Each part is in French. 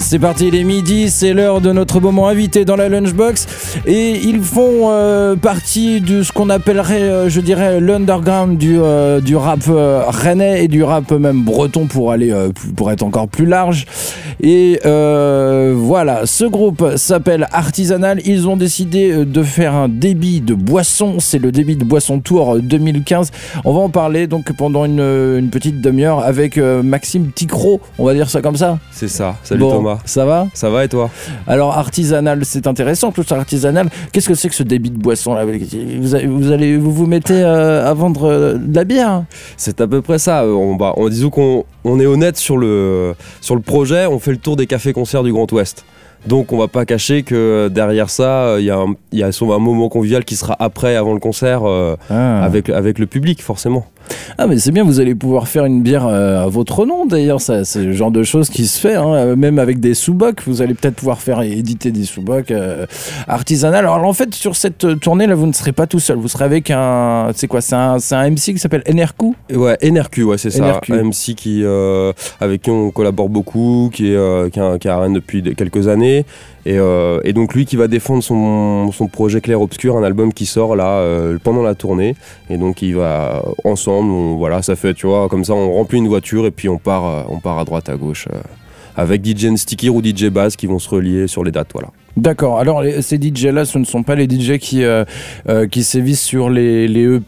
C'est parti, il est midi, c'est l'heure de notre moment invité dans la Lunchbox et ils font partie de ce qu'on appellerait, je dirais, l'underground du rap rennais et du rap même breton pour être encore plus large. Et voilà, ce groupe s'appelle Artisanal. Ils ont décidé de faire un débit de boisson, c'est le débit de boisson Tour 2015. On va en parler donc pendant une petite demi-heure avec Maxime Ticro, on va dire ça comme ça. C'est ça, salut bon, Thomas. Ça va ? Ça va et toi ? Alors Artisanal, c'est intéressant tout ça, Artisanal. Qu'est-ce que c'est que ce débit de boisson là ? Vous mettez à vendre de la bière ? C'est à peu près ça. Disons qu'on est honnête sur le projet, on fait le tour des cafés-concerts du Grand Ouest. Donc on va pas cacher que derrière ça, il y a souvent un moment convivial qui sera avant le concert avec le public forcément. Ah mais c'est bien, vous allez pouvoir faire une bière à votre nom d'ailleurs, ça, c'est le genre de choses qui se fait, hein, même avec des sous-bocs, vous allez peut-être pouvoir faire éditer des sous-bocs artisanales. Alors en fait sur cette tournée là vous ne serez pas tout seul, vous serez avec c'est un MC qui s'appelle NRQ ? Ouais, NRQ, ouais c'est ça, NRQ. un MC avec qui on collabore beaucoup, qui est à Rennes depuis quelques années. Et donc lui qui va défendre son projet Clair Obscur, un album qui sort là pendant la tournée, et donc il va ensemble, voilà, ça fait, tu vois, comme ça on remplit une voiture et puis on part à droite à gauche avec DJ Sticker ou DJ Bass qui vont se relier sur les dates, voilà. D'accord, alors ces DJ-là, ce ne sont pas les DJ qui sévissent sur les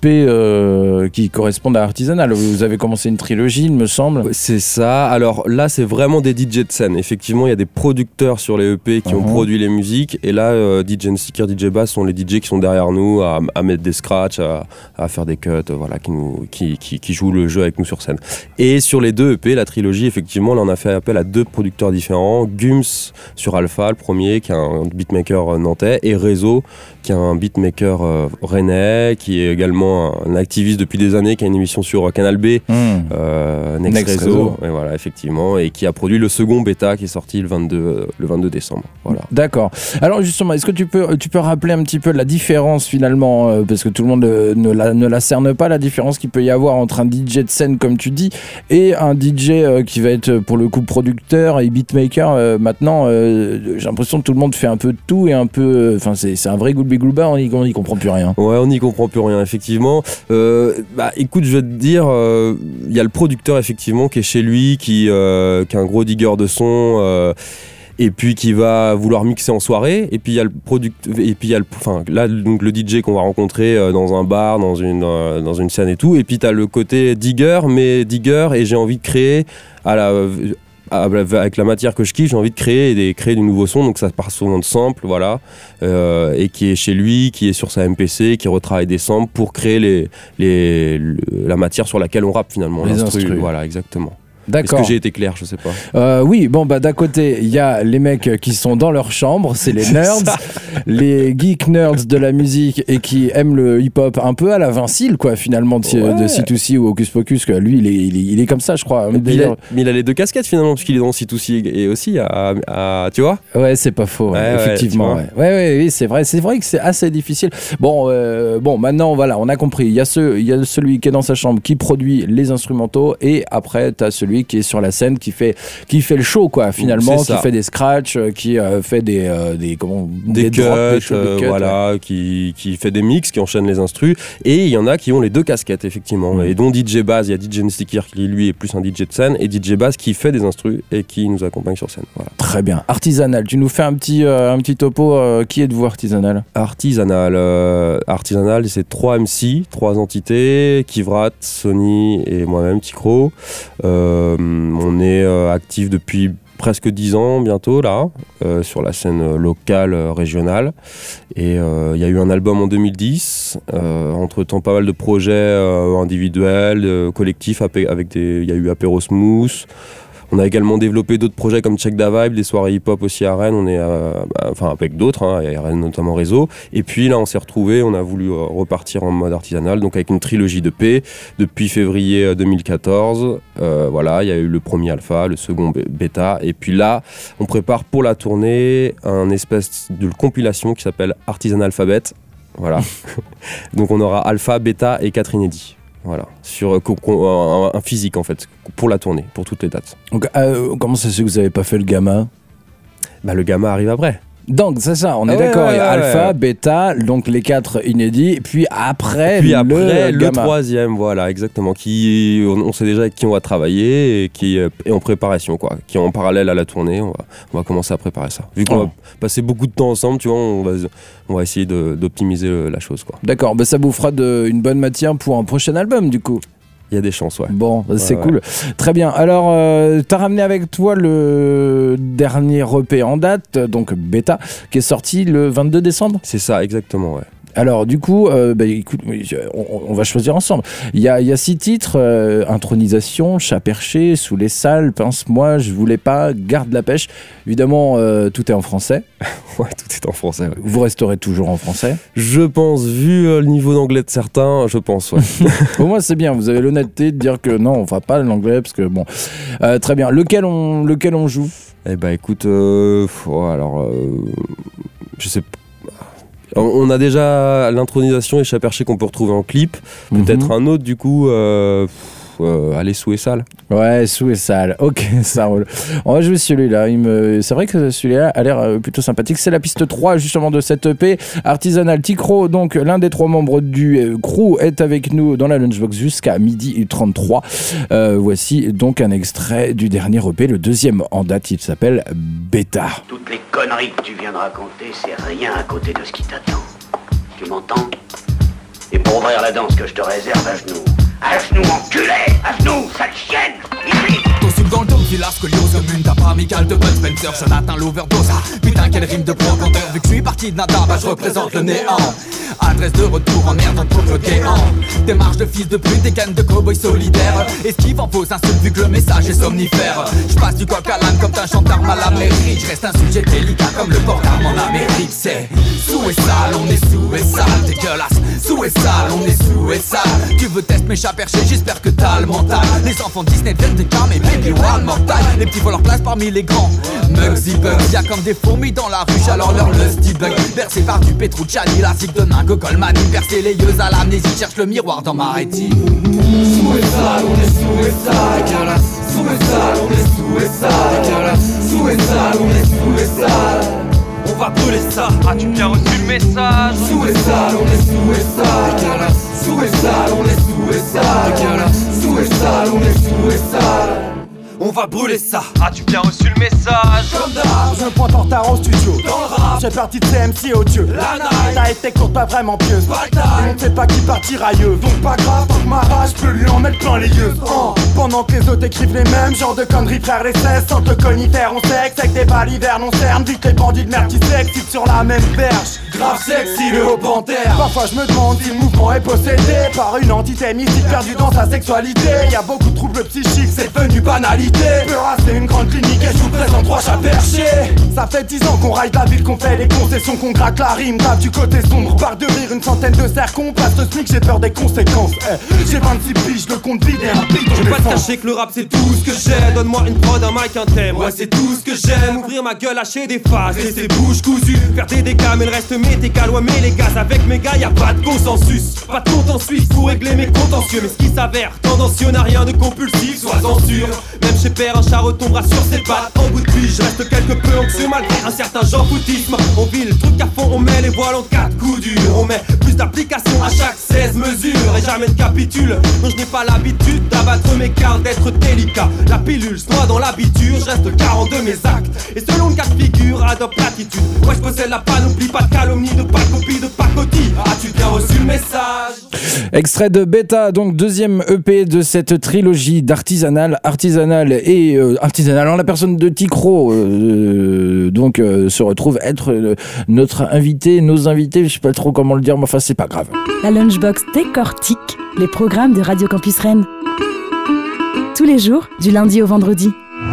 EP qui correspondent à Artisanal. Vous avez commencé une trilogie, il me semble. C'est ça, alors là c'est vraiment des DJ de scène. Effectivement, il y a des producteurs sur les EP qui ont produit les musiques, et là DJ Sticker, DJ Bass sont les DJ qui sont derrière nous à mettre des scratchs, à faire des cuts, voilà, qui jouent le jeu avec nous sur scène. Et sur les deux EP, la trilogie, effectivement, là on a fait appel à deux producteurs différents. Gums sur Alpha, le premier, qui est un beatmaker nantais, et Réseau, qui est un beatmaker rennais, qui est également un activiste depuis des années, qui a une émission sur Canal B, Next Réseau, et voilà, effectivement, et qui a produit le second bêta qui est sorti le 22 décembre. Voilà. D'accord. Alors justement, est-ce que tu peux rappeler un petit peu la différence finalement, parce que tout le monde ne la cerne pas, la différence qu'il peut y avoir entre un DJ de scène comme tu dis et un DJ qui va être pour le coup producteur et beatmaker. Maintenant, j'ai l'impression que tout le monde fait un peu de tout et un peu, c'est un vrai goulbi-goulba, on n'y comprend plus rien. Ouais, on n'y comprend plus rien, effectivement. Écoute, je vais te dire, il y a le producteur, effectivement, qui est chez lui, qui est un gros digger de son, et puis qui va vouloir mixer en soirée, et puis il y a le DJ qu'on va rencontrer dans un bar, dans une scène et tout, et puis t'as le côté digger, et j'ai envie de créer avec la matière que je kiffe, j'ai envie de créer du nouveau son, donc ça part souvent de samples, voilà, et qui est chez lui, qui est sur sa MPC, qui retravaille des samples pour créer la matière sur laquelle on rappe finalement, les instrus. Voilà, exactement. D'accord. Est-ce que j'ai été clair ? Je sais pas. Oui, d'un côté, il y a les mecs qui sont dans leur chambre, c'est les nerds, les geek nerds de la musique et qui aiment le hip-hop un peu à la Vincile, quoi, finalement, de C2C ou Hocus Pocus, quoi. Lui, il est comme ça, je crois. Mais il a les deux casquettes, finalement, parce qu'il est dans C2C et aussi tu vois ? Ouais, c'est pas faux, effectivement. Oui, c'est vrai que c'est assez difficile. Bon, maintenant, voilà, on a compris. Il y a celui qui est dans sa chambre, qui produit les instrumentaux, et après, t'as celui qui est sur la scène, qui fait le show, quoi, finalement, qui fait des scratchs, qui fait des cuts, voilà, qui fait des mix, qui enchaîne les instrus, et il y en a qui ont les deux casquettes, effectivement, et dont DJ Bass, il y a DJ Sticker qui lui est plus un DJ de scène, et DJ Bass qui fait des instrus et qui nous accompagne sur scène. Voilà. Très bien. Artisanal, tu nous fais un petit topo, qui êtes-vous Artisanal ? Artisanal, c'est 3 MC, 3 entités, Kivrat, Sony et moi-même, Ticro. On est actif depuis presque 10 ans bientôt là, sur la scène locale, régionale, et il y a eu un album en 2010, entre-temps pas mal de projets individuels, collectifs, il y a eu Apéro Smooth. On a également développé d'autres projets comme Check Da Vibe, des soirées hip-hop aussi à Rennes, on est avec d'autres, et à Rennes notamment Réseau. Et puis là on s'est retrouvés, on a voulu repartir en mode artisanal, donc avec une trilogie d'EP depuis février 2014. Voilà, il y a eu le premier alpha, le second bêta, et puis là on prépare pour la tournée un espèce de compilation qui s'appelle Artisanal Alphabet. Voilà. Donc on aura alpha, bêta et 4 inédits. Voilà, sur un physique en fait, pour la tournée, pour toutes les dates. Donc, comment ça se fait que vous n'avez pas fait le gamma ? Le gamma arrive après. Donc c'est ça, on est d'accord, il y a alpha, bêta, donc les 4 inédits, puis après le troisième, voilà, exactement, qui on sait déjà avec qui on va travailler et qui est en préparation, quoi, qui est en parallèle à la tournée, on va commencer à préparer ça. Vu qu'on va passer beaucoup de temps ensemble, tu vois, on va essayer d'optimiser la chose, quoi. D'accord, ça vous fera une bonne matière pour un prochain album, du coup. Il y a des chances, ouais. Bon, c'est cool. Très bien. Alors, t'as ramené avec toi le dernier EP en date, donc Bêta, qui est sorti le 22 décembre. C'est ça, exactement, ouais. Alors du coup, écoute, on va choisir ensemble. Il y a 6 titres, Intronisation, Chat perché, Sous les salles, Pince-moi, Je voulais pas, Garde la pêche. Évidemment, tout est en français. Ouais, tout est en français. Ouais. Vous resterez toujours en français? Je pense, vu le niveau d'anglais de certains, je pense, ouais. Au moins c'est bien, vous avez l'honnêteté de dire que non, on fera pas l'anglais, parce que bon... très bien. Lequel on joue? Eh écoute, je sais pas. On a déjà l'intronisation et Chat perché qu'on peut retrouver en clip. Peut-être un autre, du coup, allez, Sous et sale. Ouais, Sous et sale. Ok, ça roule. On va jouer celui-là. C'est vrai que celui-là a l'air plutôt sympathique. C'est la piste 3, justement, de cette EP. Artisanal. Ticro, donc, l'un des 3 membres du crew, est avec nous dans la Lunchbox jusqu'à 12h33. Voici donc un extrait du dernier EP, le 2e en date. Il s'appelle Bêta. Toutes les conneries que tu viens de raconter, c'est rien à côté de ce qui t'attend. Tu m'entends? Et pour ouvrir la danse que je te réserve, à genoux. À genoux, enculé! À genoux, sale chienne! Ici! Ton soupe dans le dos, villa scoliose, une tape amicale de Bud Spencer, Jonathan l'overdose. Putain, quelle rime de brocanteur. Vu que je suis parti de nada, je représente le néant. Adresse de retour en merde pour le géant. Démarche de fils de pute, des cannes de cow-boy solidaire. Esquive en faux insulte vu que le message est somnifère. Je passe du coq à l'âne comme un chanteur mal amérique. Je reste un sujet délicat comme le port d'armes en Amérique. C'est sous et sale, on est sous et sale, dégueulasse. Sous et sale, on est sous et sale. Tu veux tester mes chats perchés, j'espère que t'as le mental. Les enfants Disney viennent des cams et baby wild mortal. Les petits volent leur place parmi les grands. Mugsy Bugs, y'a comme des fourmis dans la ruche, alors leur lusty bug. Bercé par du Petrucciani, la cible de Ningo Goldman. Percé les yeux à l'amnésie, cherche le miroir dans ma rétine. Sous et sale, on est sous et sale, dégueulasse. Sous et sale, on est sous et sale, dégueulasse. Sous et sale, on est sous et sale. On va brûler ça. As-tu bien reçu le message? Sous et sale, on est sous et sale, dégueulasse. Sous et sale, on est sous et sale, dégueulasse. Sous et sale, on est sous et sale. On va brûler ça. As-tu bien reçu le message? Comme d'hab, je me pointe en retard au studio. Dans le rap, j'ai parti de CMC au Dieu. La night, t'as été courte, pas vraiment pieuse. On ne sait pas qui partira ailleurs. Donc pas grave, tant que ma rage, je peux lui en mettre plein les yeux. Pendant que les autres écrivent les mêmes genres de conneries, frère les 16. Sans le conifère, on sexe, avec des balles hiver, non cerne. Vite les bandits de merde qui s'excitent sur la même perche. Grave sexy, le haut panthère. Parfois je me demande si le mouvement est possédé par une entité mystique perdue dans sa sexualité. Y'a beaucoup de troubles psychiques, c'est devenu banalité. Peur, c'est une grande clinique et je vous présente 3 chats perchés. Ça fait 10 ans qu'on ride la ville, qu'on fait les concessions, qu'on gratte la rime. Tape du côté sombre, barre de rire, une centaine de cercles. On passe le SMIC, j'ai peur des conséquences. J'ai 26 piges, le compte vide et un bidon. Je vais pas te cacher que le rap c'est tout ce que j'ai. Donne-moi une prod, un mic, un thème. Ouais, c'est tout ce que j'aime. Ouvrir ma gueule, lâcher des phases, laisser bouche cousue. Faire des dégâts, mais le reste m'est égal. Ouais, mais les gaz avec mes gars, y'a pas de consensus. Pas de compte en Suisse pour régler mes contentieux. Mais ce qui s'avère tendancieux n'a rien de compulsif, sois-en sûr. Même chez père, un chat retombera sur ses pattes. En bout de pige, je reste quelque peu anxieux malgré un certain genre foutisme. On vit le truc à fond, on met les voiles en 4 coups durs. On met plus d'applications à chaque 16 mesures. Et jamais de capitule, non je n'ai pas l'habitude d'abattre mes cartes, d'être délicat. La pilule se noie dans l'habitude, je reste garant de mes actes. Et selon le cas de figure, adopte l'attitude. Ouais je possède la panoplie, pas de calomnie, de pas de copie, de pacotille. As-tu bien reçu le message? Extrait de Bêta, donc 2e EP de cette trilogie d'Artisanal. Artisanal et Artisanal en la personne de Ticro se retrouve être notre invité, nos invités, je sais pas trop comment le dire, mais enfin c'est pas grave. La Lunchbox décortique les programmes de Radio Campus Rennes. Tous les jours, du lundi au vendredi.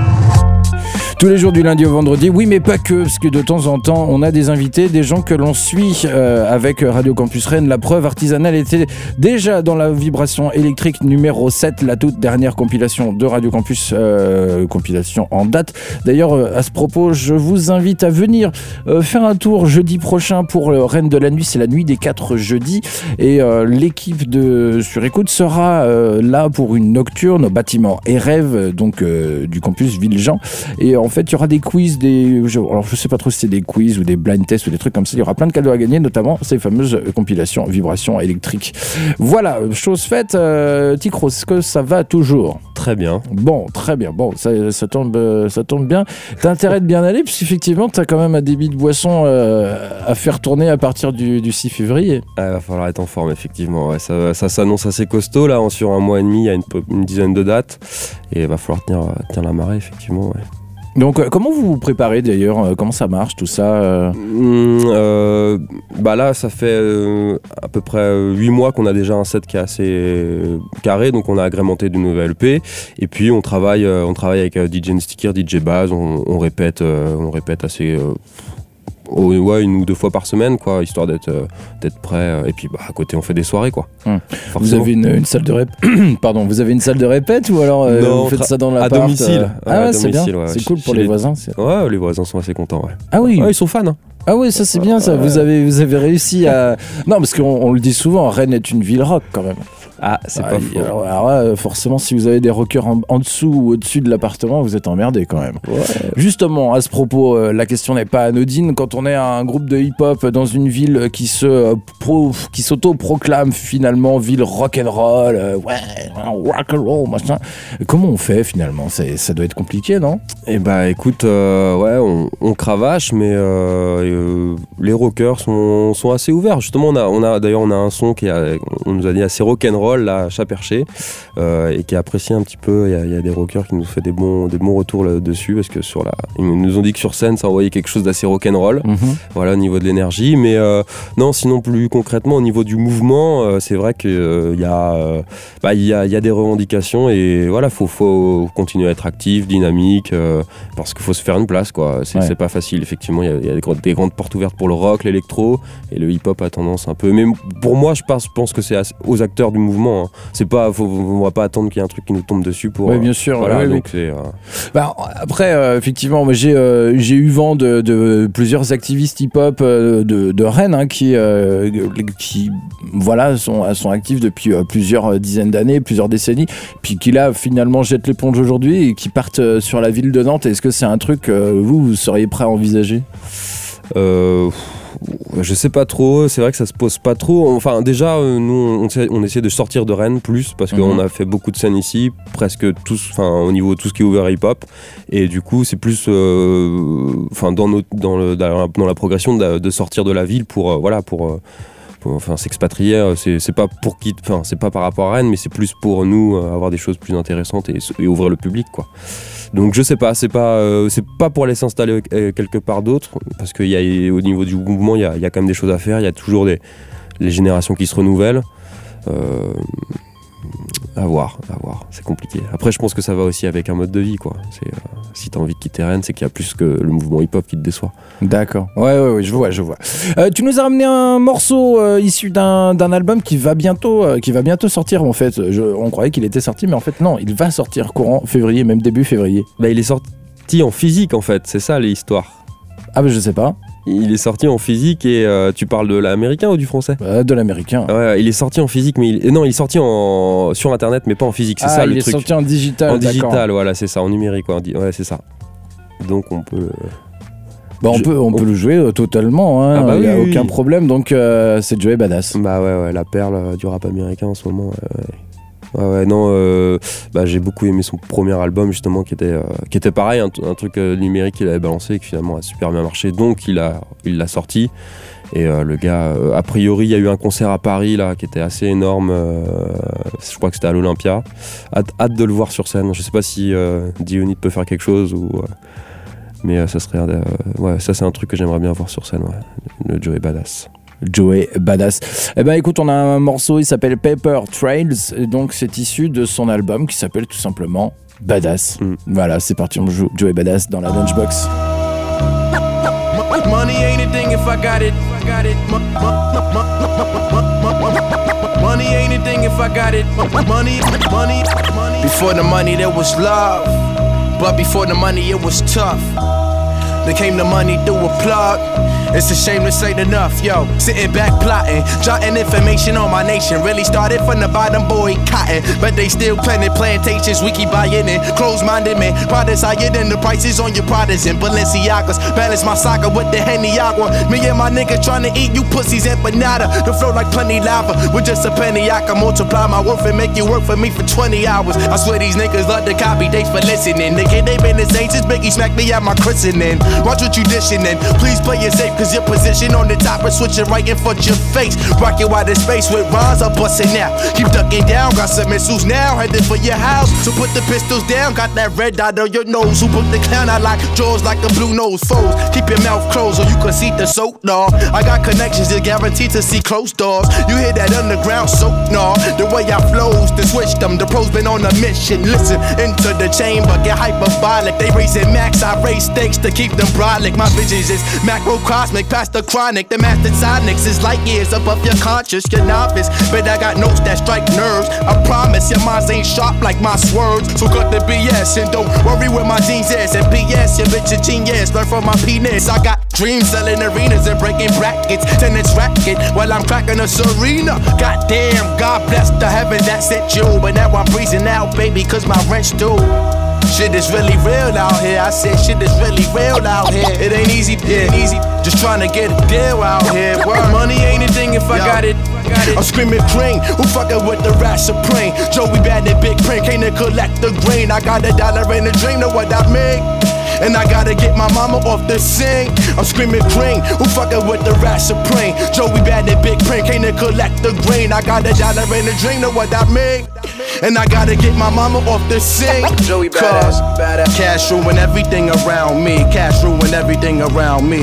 Tous les jours du lundi au vendredi, oui mais pas que, parce que de temps en temps on a des invités, des gens que l'on suit avec Radio Campus Rennes. La preuve, Artisanal était déjà dans la vibration électrique numéro 7, la toute dernière compilation de Radio Campus, compilation en date. D'ailleurs à ce propos, je vous invite à venir faire un tour jeudi prochain pour Rennes de la Nuit, c'est la nuit des 4 jeudis, et l'équipe de Sur Écoute sera là pour une nocturne au bâtiment et rêve donc du campus Villejean. Et en en fait, il y aura des quiz, alors je sais pas trop si c'est des quiz ou des blind tests ou des trucs comme ça. Il y aura plein de cadeaux à gagner, notamment ces fameuses compilations vibrations électriques. Voilà, chose faite. Ticro, est-ce que ça va toujours ? Très bien. Bon, très bien. Bon, ça tombe bien. T'as intérêt de bien aller, puisqu'effectivement, t'as quand même un débit de boisson à faire tourner à partir du 6 février. Il va falloir être en forme, effectivement. Ouais, ça s'annonce assez costaud, là, sur un mois et demi, il y a une dizaine de dates. Et il va falloir tenir la marée, effectivement. Ouais. Donc, comment vous vous préparez d'ailleurs ? Comment ça marche tout ça ? Là, ça fait à peu près 8 mois qu'on a déjà un set qui est assez carré, donc on a agrémenté de nouvelles EP. Et puis on travaille avec DJ Sticker, DJ Baz, on répète assez. 1 ou 2 fois par semaine, quoi, histoire d'être prêt. Et puis à côté, on fait des soirées, quoi. Vous avez une salle de Pardon, vous avez une salle de répète ou alors non, vous faites ça dans l'appart à domicile. C'est bien. Ouais, c'est cool pour les voisins. Ouais, les voisins sont assez contents. Ouais. Ah oui. Ouais, ils sont fans. Hein. Ah oui, ça c'est bien ça. Vous avez réussi à. Non, parce qu'on le dit souvent, Rennes est une ville rock quand même. Ah, c'est pas faux. Alors, forcément, si vous avez des rockers en dessous ou au-dessus de l'appartement, vous êtes emmerdés quand même. Ouais. Justement, à ce propos, la question n'est pas anodine. Quand on est un groupe de hip-hop dans une ville qui s'auto-proclame finalement ville rock'n'roll, rock'n'roll, machin. Comment on fait finalement ? Ça doit être compliqué, non ? Eh écoute, on cravache, mais les rockers sont assez ouverts. Justement, on a un son on nous a dit assez rock'n'roll là à Chat-Perché et qui est apprécié un petit peu. Il y a des rockers qui nous fait des bons retours là-dessus parce que ils nous ont dit que sur scène ça envoyait quelque chose d'assez rock'n'roll. Voilà, au niveau de l'énergie, mais non, sinon plus concrètement au niveau du mouvement, c'est vrai que il y a des revendications et voilà, faut continuer à être actif, dynamique, parce qu'il faut se faire une place, quoi. C'est pas facile, effectivement. Il y a des grandes portes ouvertes pour le rock, l'électro, et le hip-hop a tendance un peu, mais pour moi je pense que c'est aux acteurs du mouvement. C'est pas, on va pas attendre qu'il y ait un truc qui nous tombe dessus pour. Oui, bien sûr. Voilà, oui, donc oui. Après, effectivement, moi, j'ai eu vent de plusieurs activistes hip-hop de Rennes qui voilà sont actifs depuis plusieurs dizaines d'années, plusieurs décennies, puis qui là finalement jettent l'éponge aujourd'hui et qui partent sur la ville de Nantes. Est-ce que c'est un truc que vous seriez prêt à envisager ? Je sais pas trop, c'est vrai que ça se pose pas trop. Enfin, déjà, nous, on essaie de sortir de Rennes plus parce qu'on a fait beaucoup de scènes ici, presque tous, au niveau de tout ce qui est ouvert hip-hop. Et du coup, c'est plus dans la progression de sortir de la ville pour s'expatrier. C'est pas c'est pas par rapport à Rennes, mais c'est plus pour nous avoir des choses plus intéressantes et ouvrir le public, quoi. Donc je sais pas, c'est pas pour aller s'installer quelque part d'autre, parce qu'au niveau du mouvement, il y a quand même des choses à faire, il y a toujours les générations qui se renouvellent. À voir, c'est compliqué. Après, je pense que ça va aussi avec un mode de vie, quoi. Si t'as envie de quitter Rennes, c'est qu'il y a plus que le mouvement hip-hop qui te déçoit. D'accord. Ouais, je vois. Tu nous as ramené un morceau issu d'un album qui va bientôt sortir, en fait. On croyait qu'il était sorti, mais en fait, non, il va sortir courant février, même début février. Il est sorti en physique, en fait. C'est ça, l'histoire. Ah, je sais pas. Il est sorti en physique et tu parles de l'américain ou du français ? De l'américain. Ouais, il est sorti en physique, mais il est sorti sur internet, mais pas en physique. C'est ça le truc. Il est sorti en digital. En digital, voilà, c'est ça, en numérique. Ouais, c'est ça. Donc on peut. On peut le jouer totalement, hein. Il n'y a aucun problème. Donc c'est Joey Badass. Ouais, la perle du rap américain en ce moment. J'ai beaucoup aimé son premier album, justement, qui était pareil, un truc numérique qu'il avait balancé et qui finalement a super bien marché, donc il l'a sorti. Et le gars, a priori, il y a eu un concert à Paris là qui était assez énorme, je crois que c'était à l'Olympia. Hâte de le voir sur scène. Je sais pas si Dionyd peut faire quelque chose mais ça serait ça c'est un truc que j'aimerais bien voir sur scène, le Joey Badass. Écoute, on a un morceau, il s'appelle Paper Trails, et donc c'est issu de son album qui s'appelle tout simplement Badass. Voilà, c'est parti, on joue Joey Badass dans la Lunchbox. Money ain't a thing if I got it. Money ain't a thing if I got it. Money. Before the money there was love, but before the money it was tough. There came the money through a plug. It's a shame this ain't enough, yo. Sitting back plotting, jotting information on my nation. Really started from the bottom, boy, cotton. But they still planting plantations, we keep buying in. Close-minded man, products higher than the prices on your products and Balenciagas. Balance my soccer with the Henny Agua. Me and my niggas trying to eat you pussies empanada. The flow like plenty lava, with just a penny I can multiply my worth and make you work for me for 20 hours. I swear these niggas love to copy, thanks for listening. Nigga, they been the same since Biggie smacked me at my christening. Watch what you dishing in, please play it safe, cause your position on the top is switching right in front your face. Rockin' wide in space with rhymes, I'm bustin' out. Keep ducking down, got some missiles now, headed for your house. So put the pistols down, got that red dot on your nose. Who put the clown out like jaws like a blue nose foes? Keep your mouth closed so you can see the soap, dawg. I got connections that guaranteed to see close doors. You hear that underground soap, nah. The way I flows, to switch them. The pros been on a mission. Listen, into the chamber, get hyperbolic. They raising max, I raise stakes to keep them brolic. My visions is macrocosmic, past the chronic. The master sonics is light years above your conscious, your novice. But I got notes that strike nerves. I promise your minds ain't sharp like my swerves. So cut the BS and don't worry where my jeans is. And PS, your bitch a genius. Learn from my penis. I got dreams selling arenas and breaking brackets. Tennis racket while I'm cracking a Serena. Goddamn, God bless the heaven that sent you. But now I'm freezing out, baby, cause my rent's due. Shit is really real out here. I said shit is really real out here. It ain't easy, just trying to get a deal out here. Word. Money ain't a thing if I got it. I'm screaming cream, who fucking with the rat supreme? Joey bad and big print, can't collect the grain. I got $1 in a dream, know what I mean? And I gotta get my mama off the scene. I'm screaming cream, who fucking with the rat supreme? Joey bad and big print, can't collect the grain. I got $1 in a dream, know what I mean? And I gotta get my mama off the scene. Joey badass, badass. Cash ruin everything around me. Cash ruin everything around me.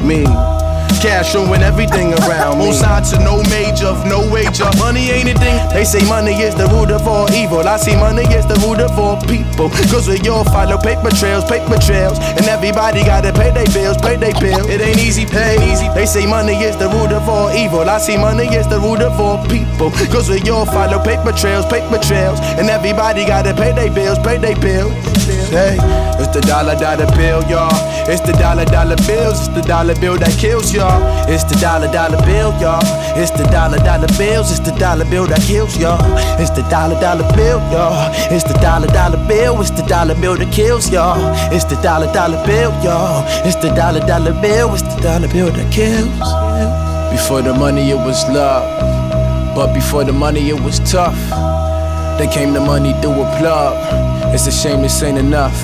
Cash ruin everything around me. On sign to no major, no wager. Money ain't a thing. They say money is the root of all evil. I see money is the root of all people. Cause we all follow paper trails. And everybody gotta pay their bills, It ain't easy, They say money is the root of all evil. I see money is the root of all people. Cause we all follow paper trails. And everybody gotta pay their bills, Hey, it's the dollar bill, y'all. It's the dollar bills. It's the dollar bill that kills y'all. It's the dollar bill, y'all. It's the dollar bills. It's the dollar bill that kills y'all. It's the dollar bill, y'all. It's the dollar bill. It's the dollar bill that kills y'all. It's the dollar bill, y'all. It's the dollar bill. It's the dollar bill that kills. Before the money it was love, but before the money it was tough. Then came the money through a plug. It's a shame this ain't enough.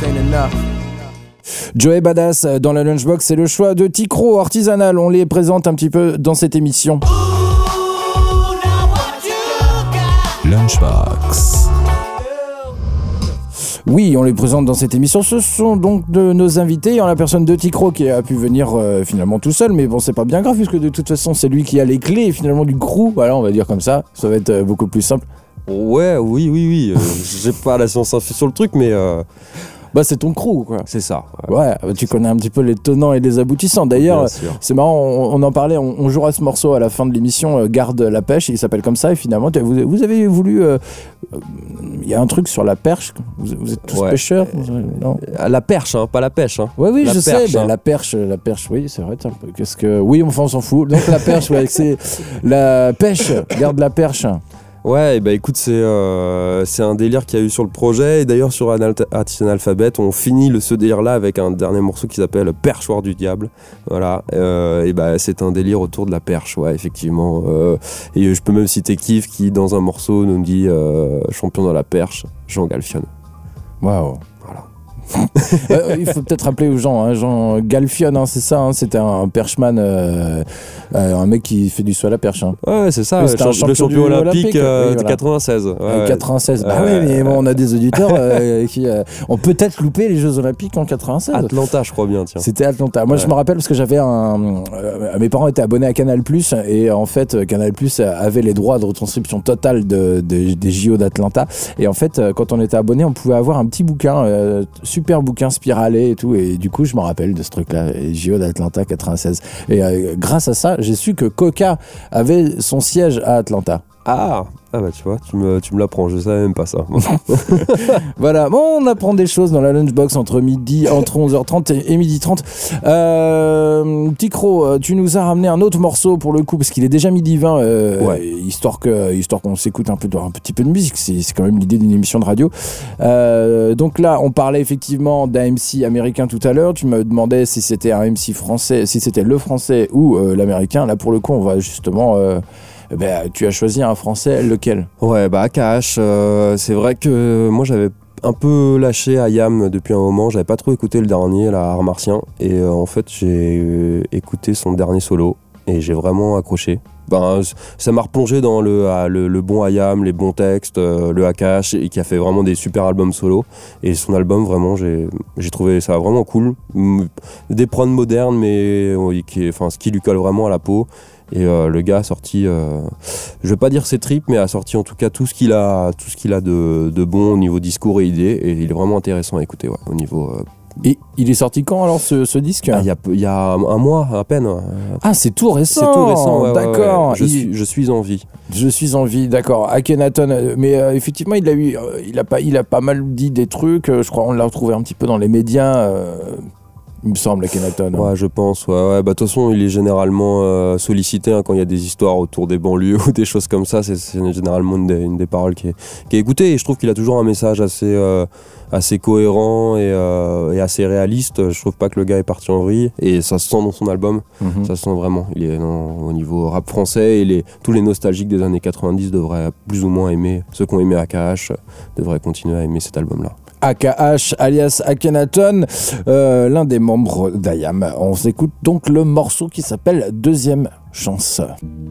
Joey Badass dans la Lunchbox, c'est le choix de Ticro Artisanal. On les présente un petit peu dans cette émission. Lunchbox. Oui, on les présente dans cette émission. Ce sont donc de nos invités en la personne de Ticro qui a pu venir finalement tout seul. Mais bon, c'est pas bien grave puisque de toute façon, c'est lui qui a les clés finalement du crew. Voilà, on va dire comme ça. Ça va être beaucoup plus simple. Ouais, oui. J'ai pas la science infuse sur le truc, mais... Bah c'est ton crew quoi. C'est ça. Ouais, tu connais un petit peu les tenants et les aboutissants. D'ailleurs, c'est marrant, on en parlait, on jouera ce morceau à la fin de l'émission, Garde la pêche, il s'appelle comme ça et finalement vous avez voulu... Il y a un truc sur la perche, vous êtes tous pêcheurs non la perche, hein, pas la pêche. Hein. Oui, la je perche, sais, la perche, oui, c'est vrai. Qu'est-ce que... Oui, enfin on s'en fout. Donc la perche, c'est la pêche, garde la perche. Ouais, bah écoute, c'est un délire qu'il y a eu sur le projet. Et d'ailleurs, sur Artisanal Alphabet, on finit ce délire-là avec un dernier morceau qui s'appelle Perchoir du Diable. Voilà. Et bah, c'est un délire autour de la perche, ouais, effectivement. Et je peux même citer Kif qui, dans un morceau, nous dit champion dans la perche, Jean Galfion. Waouh. Il faut peut-être rappeler aux gens, hein, Jean Galfion, hein, c'est ça, hein, c'était un perchman, un mec qui fait du saut à la perche. Hein. Ouais, c'est ça, le champion olympique de 96. Ouais, 96, bah oui, mais bon, on a des auditeurs qui ont peut-être loupé les Jeux Olympiques en 96. Atlanta, je crois bien, tiens. C'était Atlanta. Moi, je me rappelle parce que j'avais mes parents étaient abonnés à Canal+, et en fait, Canal+ avait les droits de retranscription totale des JO d'Atlanta. Et en fait, quand on était abonné, on pouvait avoir un petit bouquin, super bouquin spiralé et tout, et du coup je me rappelle de ce truc là, JO d'Atlanta 96, et grâce à ça j'ai su que Coca avait son siège à Atlanta. Ah bah tu vois, tu me l'apprends, je savais même pas ça. Voilà, bon, on apprend des choses dans la lunchbox entre 11h30 et 12h30. Petit Croc, tu nous as ramené un autre morceau pour le coup, parce qu'il est déjà 12h20, ouais. histoire qu'on s'écoute un petit peu de musique, c'est quand même l'idée d'une émission de radio. Donc là, on parlait effectivement d'un MC américain tout à l'heure, tu me demandais si c'était un MC français, si c'était le français ou l'américain. Là pour le coup, on va justement... tu as choisi un français, lequel ? Ouais, AKH, c'est vrai que moi j'avais un peu lâché IAM depuis un moment, j'avais pas trop écouté le dernier, là, Art Martien, et en fait j'ai écouté son dernier solo et j'ai vraiment accroché. Ça m'a replongé dans le bon IAM, les bons textes, le AKH, et qui a fait vraiment des super albums solo. Et son album, vraiment, j'ai trouvé ça vraiment cool. Des prods modernes, mais ce qui lui colle vraiment à la peau. Et le gars a sorti, je vais pas dire ses tripes, mais a sorti en tout cas tout ce qu'il a de bon au niveau discours et idées. Et il est vraiment intéressant à écouter, au niveau... Et il est sorti quand alors ce disque ? Il y a un mois à peine. Ah, c'est tout récent. C'est tout récent, d'accord. Ouais. Je suis en vie. Je suis en vie, d'accord. Akhenaton, mais effectivement, il a pas mal dit des trucs. Je crois on l'a retrouvé un petit peu dans les médias. Il me semble, Akhenaton. Ouais, je pense. Ouais. De toute façon, il est généralement sollicité quand il y a des histoires autour des banlieues ou des choses comme ça. C'est généralement une des paroles qui est écoutée. Et je trouve qu'il a toujours un message assez cohérent et assez réaliste. Je trouve pas que le gars est parti en vrille. Et ça se sent dans son album. Mm-hmm. Ça se sent vraiment. Il est au niveau rap français. Et tous les nostalgiques des années 90 devraient plus ou moins aimer. Ceux qui ont aimé AKH devraient continuer à aimer cet album-là. AKH alias Akhenaton, l'un des membres d'IAM. On s'écoute donc le morceau qui s'appelle Deuxième Chance.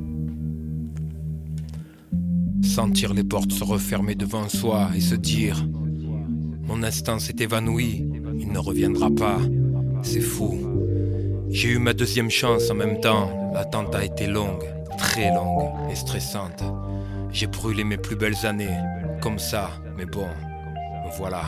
Sentir les portes se refermer devant soi et se dire mon instinct s'est évanoui, il ne reviendra pas, c'est fou. J'ai eu ma deuxième chance en même temps, l'attente a été longue, très longue et stressante. J'ai brûlé mes plus belles années, comme ça, mais bon... Voilà.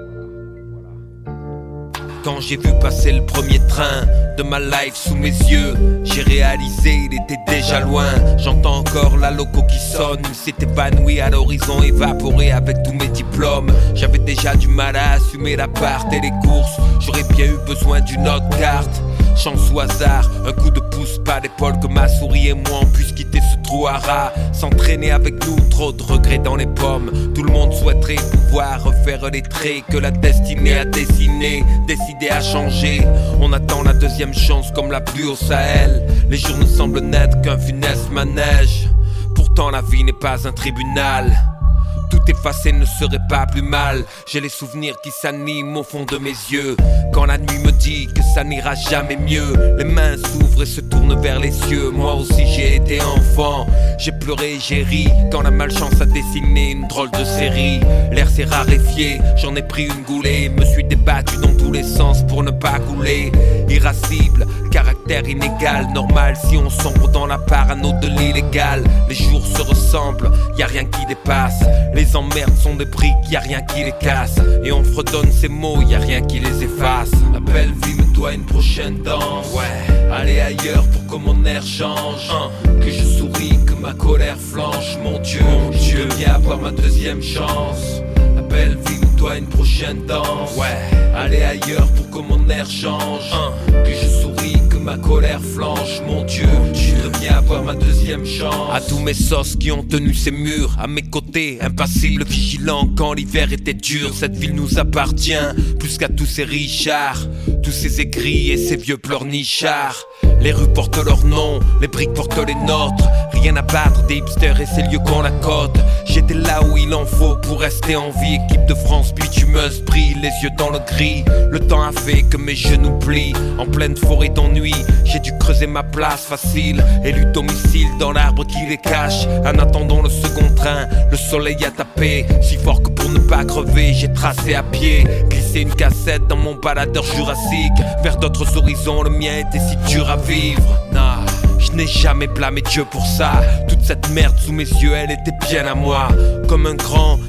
Quand j'ai vu passer le premier train de ma life sous mes yeux, j'ai réalisé il était déjà loin. J'entends encore la loco qui sonne, il s'est évanoui à l'horizon, évaporé avec tous mes diplômes. J'avais déjà du mal à assumer l'appart et les courses, j'aurais bien eu besoin d'une autre carte. Chance au hasard, un coup de pouce, pas d'épaule que ma souris et moi on puisse quitter ce trou à rats. S'entraîner avec nous, trop de regrets dans les pommes. Tout le monde souhaiterait pouvoir refaire les traits que la destinée a dessinés, décidé à changer. On attend la deuxième chance comme la pluie au Sahel. Les jours ne semblent n'être qu'un funeste manège. Pourtant la vie n'est pas un tribunal. Tout effacé ne serait pas plus mal. J'ai les souvenirs qui s'animent au fond de mes yeux. Quand la nuit me dit que ça n'ira jamais mieux, les mains s'ouvrent et se tournent vers les cieux. Moi aussi j'ai été enfant, j'ai pleuré et j'ai ri quand la malchance a dessiné une drôle de série. L'air s'est raréfié, j'en ai pris une goulée. Me suis débattu dans tous les sens pour ne pas couler. Irascible, caractère inégal, normal si on sombre dans la parano de l'illégal. Les jours se ressemblent, y a rien qui dépasse. Les emmerdes sont des briques, y a rien qui les casse. Et on fredonne ces mots, y a rien qui les efface. La belle vie me doit une prochaine danse. Ouais, aller ailleurs pour que mon air change. Que je souris, que ma colère flanche. Mon Dieu, je veux bien avoir ma deuxième chance. La belle vie me doit une prochaine danse. Ouais, aller ailleurs pour que mon air change. Que je souris, que ma colère flanche. Mon Dieu, je veux bien avoir ma deuxième chance. À tous mes sauces qui ont tenu ces murs, à mes côtés, impassible, vigilant quand l'hiver était dur. Cette ville nous appartient, plus qu'à tous ces richards, tous ces aigris et ces vieux pleurnichards. Les rues portent leur nom, les briques portent les nôtres. Rien à battre des hipsters et ces lieux qu'on accote. J'étais là où il en faut pour rester en vie. Équipe de France bitumeuse brille, les yeux dans le gris. Le temps a fait que mes genoux plient. En pleine forêt d'ennui, j'ai dû creuser ma place facile. Élu domicile dans l'arbre qui les cache. En attendant le second train, le soleil a tapé si fort que pour ne pas crever, j'ai tracé à pied. Glissé une cassette dans mon baladeur jurassique. Vers d'autres horizons, le mien était si dur à vivre. Nah, je n'ai jamais blâmé Dieu pour ça. Toute cette merde sous mes yeux, elle était bien à moi. Comme un grand,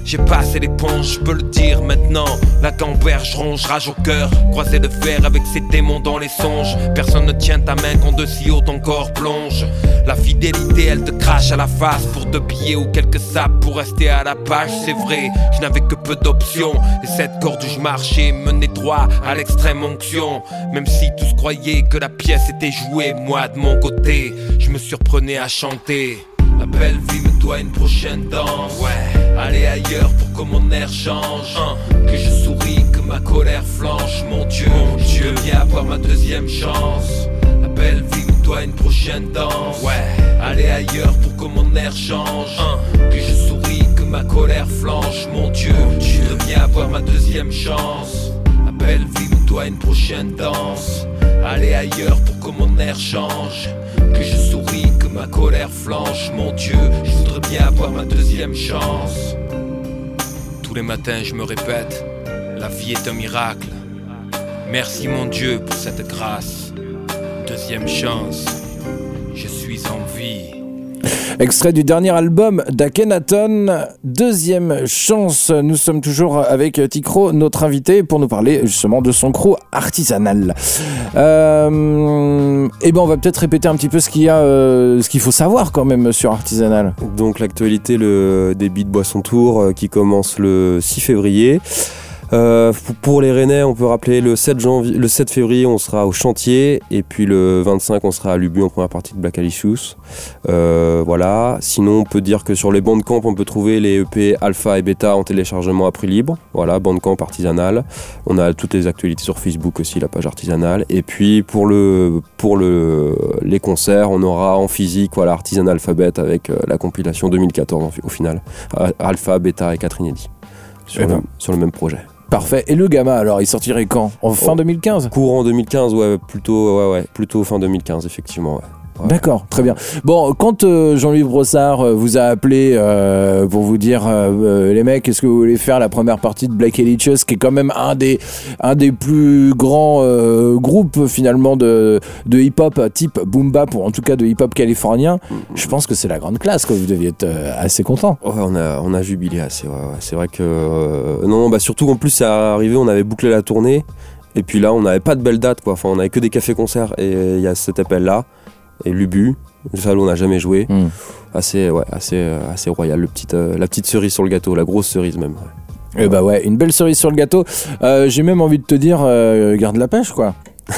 j'ai passé l'éponge, je peux le dire maintenant. La gamberge ronge, rage au cœur. Croiser le fer avec ses démons dans les songes. Personne ne tient ta main quand de si haut ton corps plonge. La fidélité, elle te crache à la face pour 2 billets ou quelques sapes pour rester à la page. C'est vrai, je n'avais que peu d'options. Et cette corde où je marchais menait droit à l'extrême onction. Même si tous croyaient que la pièce était jouée, moi de mon côté, je me surprenais à chanter. La belle vie me doit une prochaine danse. Ouais, aller ailleurs pour que mon air change. Que je souris, que ma colère flanche. Mon Dieu, je veux bien avoir ma 2e chance. La belle vie me doit une prochaine danse. Ouais, aller ailleurs pour que mon air change. Que je souris, que ma colère flanche. Mon Dieu, je veux bien avoir ma 2e chance. La belle vie me doit une prochaine danse. Aller ailleurs pour que mon air change. Que je souris, que ma colère flanche. Mon Dieu, je voudrais bien avoir ma 2e chance. Tous les matins je me répète, la vie est un miracle. Merci mon Dieu pour cette grâce. 2e chance, je suis en vie. Extrait du dernier album d'Akhenaton, 2e chance. Nous sommes toujours avec Tikro, notre invité, pour nous parler justement de son crew artisanal. Et ben on va peut-être répéter un petit peu ce qu'il faut savoir quand même sur Artisanal. Donc l'actualité, le débit de Boisson Tour qui commence le 6 février. Pour les Rennais, on peut rappeler le 7 février, on sera au chantier, et puis le 25, on sera à Lubu en première partie de Black Alicious. Voilà. Sinon, on peut dire que sur les Bandcamp, on peut trouver les EP Alpha et Beta en téléchargement à prix libre. Voilà, Bandcamp Artisanal. On a toutes les actualités sur Facebook aussi, la page Artisanal. Et puis pour les concerts, on aura en physique, voilà, Artisanal Alphabet avec la compilation 2014 au final. Alpha, Beta et 4 inédits sur le même projet. Parfait. Et le Gamma, alors, il sortirait quand ? En fin 2015 ? Courant 2015, plutôt fin 2015, effectivement, ouais. Ouais. D'accord, très bien. Bon, quand Jean-Louis Brossard vous a appelé pour vous dire les mecs, est-ce que vous voulez faire la première partie de Black Alicious, qui est quand même un des plus grands groupes finalement de hip-hop type boom bap, ou en tout cas de hip-hop californien, je pense que c'est la grande classe, quoi. Vous deviez être assez content. Ouais, on a jubilé assez. Ouais. C'est vrai que surtout en plus c'est arrivé, on avait bouclé la tournée et puis là on n'avait pas de belle date, quoi. Enfin, on avait que des cafés-concerts et il y a cet appel là. Et Lubu, le salon on n'a jamais joué, assez royal, la petite cerise sur le gâteau, la grosse cerise même. Ouais. Bah ouais, une belle cerise sur le gâteau. J'ai même envie de te dire, garde la pêche, quoi.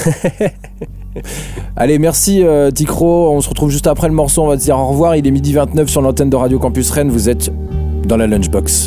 Allez, merci Tikro, on se retrouve juste après le morceau, on va te dire au revoir. Il est 12h29 sur l'antenne de Radio Campus Rennes, vous êtes dans la Lunchbox.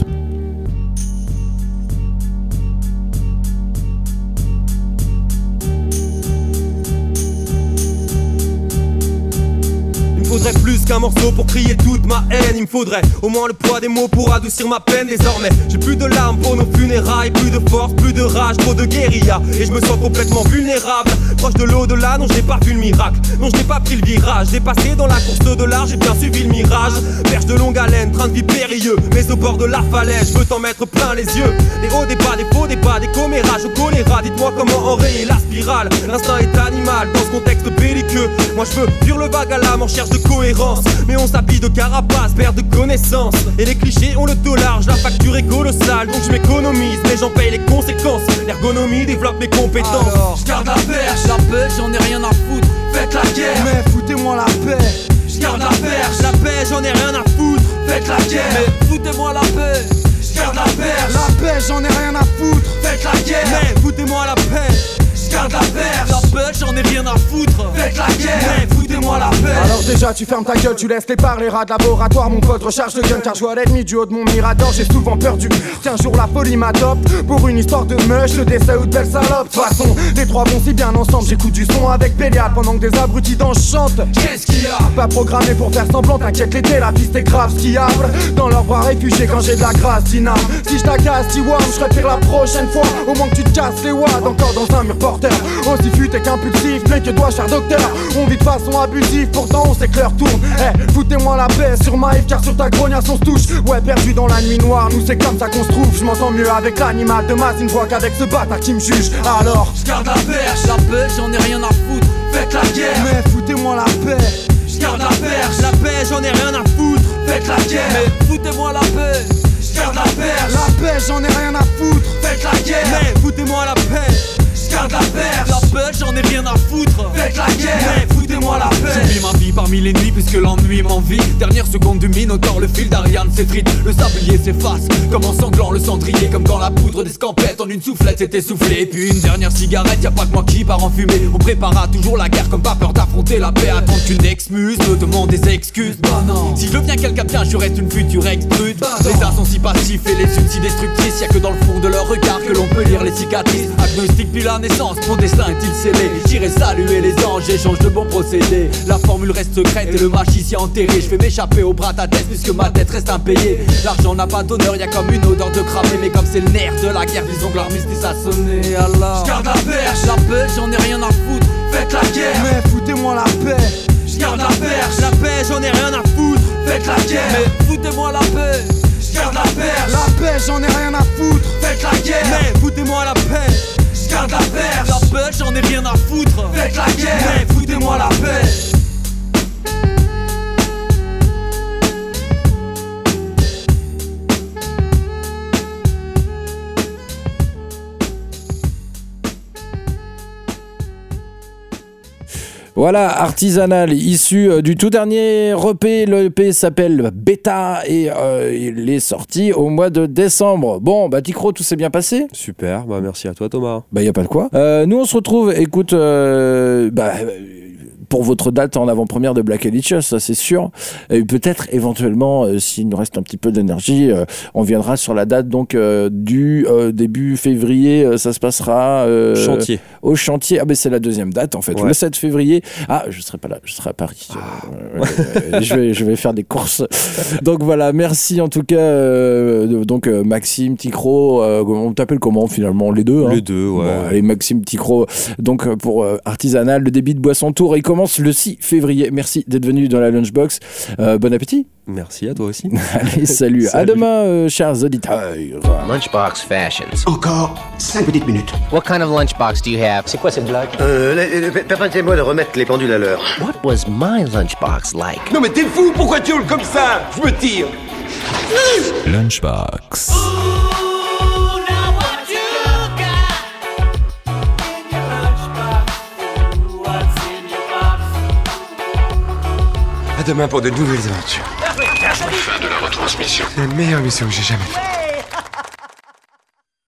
Il me faudrait plus qu'un morceau pour crier toute ma haine. Il me faudrait au moins le poids des mots pour adoucir ma peine. Désormais j'ai plus de larmes pour nos funérailles, plus de force, plus de rage, trop de guérilla. Et je me sens complètement vulnérable, proche de l'au-delà. Non, je n'ai pas vu le miracle, non, je n'ai pas pris le virage. J'ai passé dans la course de l'art, j'ai bien suivi le mirage. Perche de longue haleine, train de vie périlleux, mais au bord de la falaise, je veux t'en mettre plein les yeux. Des hauts, des bas, des faux, des pas, des commérages au choléra. Dites-moi comment enrayer la spirale. L'instinct est animal dans ce contexte belliqueux. Moi je veux fuir le vague à l'âme en recherche de cohérence, mais on s'habille de carapace, perd de connaissances. Et les clichés ont le dos large, la facture est colossale. Donc je m'économise, mais j'en paye les conséquences. L'ergonomie développe mes compétences. Je garde la perche, j'en ai rien à foutre. Faites la guerre, mais foutez-moi la paix. Je garde la perche, j'en ai rien à foutre. Faites la guerre, mais foutez-moi la paix. Je garde la perche, j'en ai rien à foutre. Faites la guerre, mais foutez-moi la paix. Je garde la perche, j'en ai rien à foutre. Faites la guerre, mais foutez-moi la paix. Alors déjà tu fermes ta gueule, tu laisses les parler rats de laboratoire. Mon pote recharge de gun car je vois l'ennemi du haut de mon mirador. J'ai souvent perdu, qu'un jour la folie m'adopte. Pour une histoire de meuf, de décès ou de belle salope. De toute façon, les trois vont si bien ensemble. J'écoute du son avec Bélial pendant que des abrutis dans chantent. Qu'est-ce qu'il y a? Pas programmé pour faire semblant, t'inquiète l'été, la piste est grave skiable. Dans leurs bras réfugiés quand j'ai de la grâce d'Inam. Si je t'agace, T-Wam, je repère la prochaine fois. Au moins que tu te casses les watts, encore dans un mur porteur. Aussi futé qu'impulsif, mais que dois-je faire docteur? On vit de façon abusive, pourtant on sait que l'heure tourne. Foutez-moi la paix sur ma Yves, car sur ta grognasse on se touche. Ouais, perdu dans la nuit noire, nous c'est comme ça qu'on se trouve. Je m'entends mieux avec l'animal de masse, une voix qu'avec ce bâtard qui me juge. Alors, je garde la perche, j'en ai rien à foutre. Faites la guerre, mais foutez-moi la paix. Je garde la perche, j'en ai rien à foutre. Faites la guerre, mais foutez-moi la paix. Je garde la perche, rien à foutre. Faites la guerre, mais foutez-moi la paix. J'oublie ma vie parmi les nuits puisque l'ennui m'envie. Dernière seconde du Minotaure, le fil d'Ariane s'effrite. Le sablier s'efface comme en sanglant le cendrier. Comme quand la poudre d'escampette en une soufflette s'est essoufflée. Et puis une dernière cigarette, y'a pas que moi qui part en fumée. On préparera toujours la guerre comme pas peur d'affronter la paix. Attends qu'une ex-muse me demande des excuses. Bah non, si je deviens quelqu'un bien, je reste une future ex-brute. Bah les uns sont si passifs et les unes si destructrices. Y'a que dans le fond de leur regard que l'on peut lire les cicatrices. Agnostique puis la naissance, mon destin est-il scellé? J'irai saluer les anges, échange de bons procédés. La formule reste secrète et le magicien enterré. Je vais m'échapper au bras ta tête puisque ma tête reste impayée. L'argent n'a pas d'honneur, y'a comme une odeur de cramé. Mais comme c'est le nerf de la guerre, disons que l'armistice a sonné. Alors j'garde la perche, la paix, j'en ai rien à foutre. Faites la guerre, mais foutez-moi la paix. J'garde la perche, la paix, j'en ai rien à foutre. Faites la guerre, mais foutez-moi la paix. J'garde la perche, la paix, j'en ai rien à foutre. Faites la guerre, mais foutez-moi la paix. J'garde la perche, la paix, j'en ai rien à foutre. Faites la guerre, mais foutez-moi la paix. Voilà, Artisanal, issu du tout dernier EP. Le EP s'appelle Beta et il est sorti au mois de décembre. Bon, bah Ticro, tout s'est bien passé? Super, bah merci à toi Thomas. Bah y a pas de quoi. Nous on se retrouve, écoute, pour votre date en avant-première de Black Elicious, ça c'est sûr. Et peut-être éventuellement, s'il nous reste un petit peu d'énergie, on viendra sur la date donc du début février. Ça se passera chantier. Au chantier. Ah ben c'est la deuxième date en fait, ouais. Le 7 février. Ah, je serai pas là, je serai à Paris. Je vais faire des courses. Donc voilà, merci en tout cas. Donc Maxime, Ticro, on t'appelle comment finalement? Les deux. Les deux, ouais. Bon, allez, Maxime, Ticro. Donc pour Artisanal, le débit de boisson tour, il commence le 6 février. Merci d'être venu dans la Lunchbox. Bon appétit. Merci à toi aussi. Allez, salut. À demain, chers auditeurs. Lunchbox Fashions. Encore 5 petites minutes. What kind of lunchbox do you have? C'est quoi cette blague? Permettez-moi de remettre les pendules à l'heure. What was my lunchbox like? Non mais t'es fou, pourquoi tu hurles comme ça? Je me tire. Lunchbox. À demain pour de nouvelles aventures. Fin de la retransmission. C'est la meilleure mission que j'ai jamais faite.